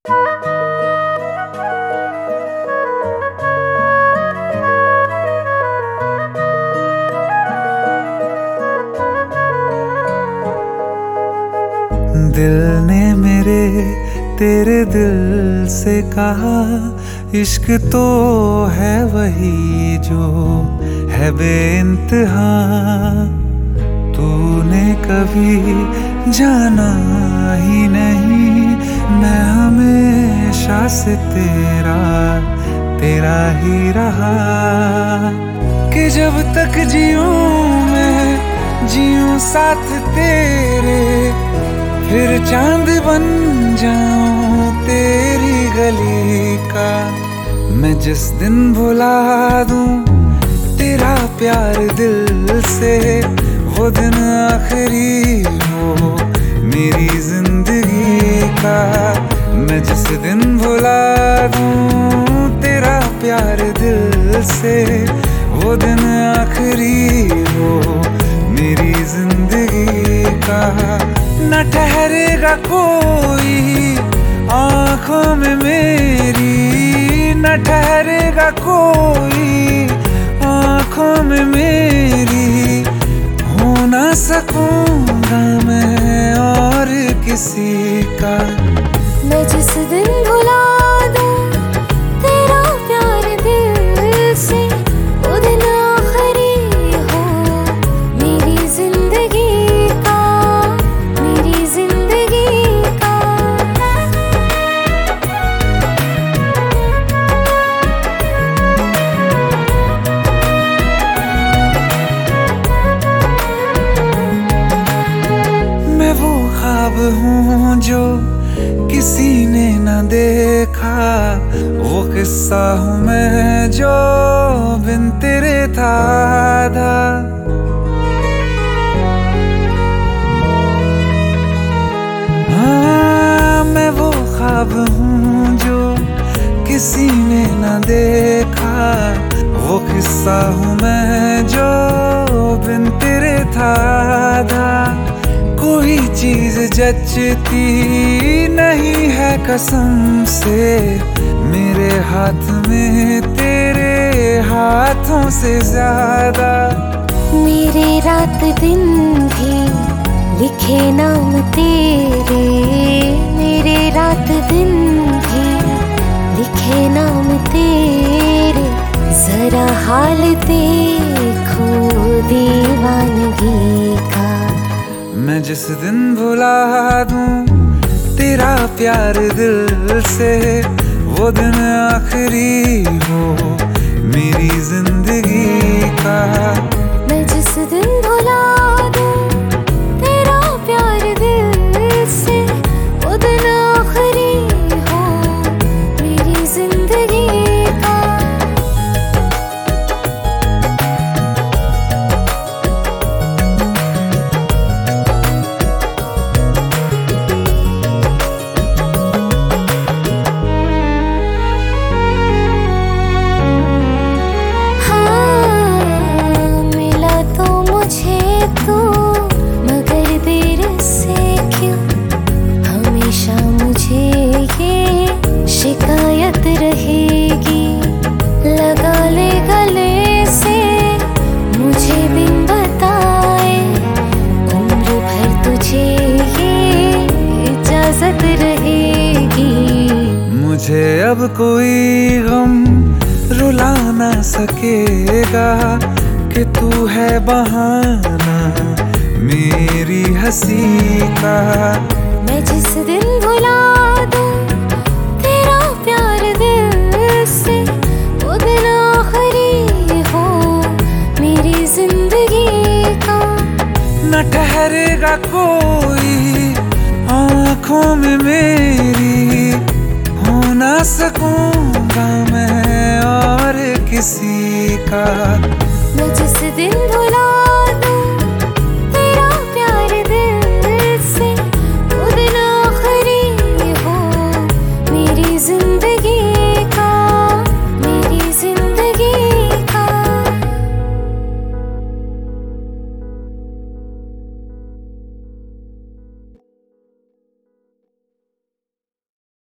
दिल ने मेरे तेरे दिल से कहा, इश्क तो है वही जो है बेइंतहा। तूने कभी जाना ही नहीं, मैं हमेशा से तेरा तेरा ही रहा। कि जब तक जीऊं मैं जीऊं साथ तेरे, फिर चांद बन जाऊं तेरी गली का। मैं जिस दिन भुला दूं तेरा प्यार दिल से, वो दिन आखिरी हो मेरी जिंदगी का। मैं जिस दिन भुला दूं तेरा प्यार दिल से, वो दिन आखिरी हो मेरी जिंदगी का। न ठहरेगा कोई आँखों में मेरी, न ठहरेगा कोई आँखों में मेरी। हो ना सकूंगा मैं और किसी का। मैं जिस दिन भुला दूं तेरा प्यार दिल से, वो दिन आखिरी हो मेरी जिंदगी का, मेरी जिंदगी का। मैं वो ख्वाब हूँ जो किसी ने न देखा, वो किस्सा हूँ मैं जो बिन तेरे था आधा। हाँ, मैं वो ख्वाब हूँ जो किसी ने न देखा, वो किस्सा हूँ मैं जो बिन तेरे था आधा। कोई चीज जचती नहीं है कसम से मेरे हाथ में तेरे हाथों से ज्यादा। मेरे रात दिन भी लिखे नाम तेरे, मेरे रात दिन भी लिखे नाम तेरे। जरा हाल देखो दीवानगी का। मैं जिस दिन भुला दूं तेरा प्यार दिल से, वो दिन आखिरी हो मेरी जिंदगी का। मैं जिस दिन भुला दूं तेरा प्यार दिल से, वो दिन आखिरी हो मेरी जिंदगी का। शिकायत रहेगी लगा ले गले से, मुझे बिन बताए उम्र भर तुझे ये इजाजत रहेगी। मुझे अब कोई गम रुला ना सकेगा कि तू है बहाना मेरी हंसी का। मैं जिस दिन भुला दूं तेरा प्यार दिल से, वो दिन आखिरी हो मेरी जिंदगी का। न ठहरेगा कोई आँखों में मेरी, हो ना सकूंगा मैं और किसी का।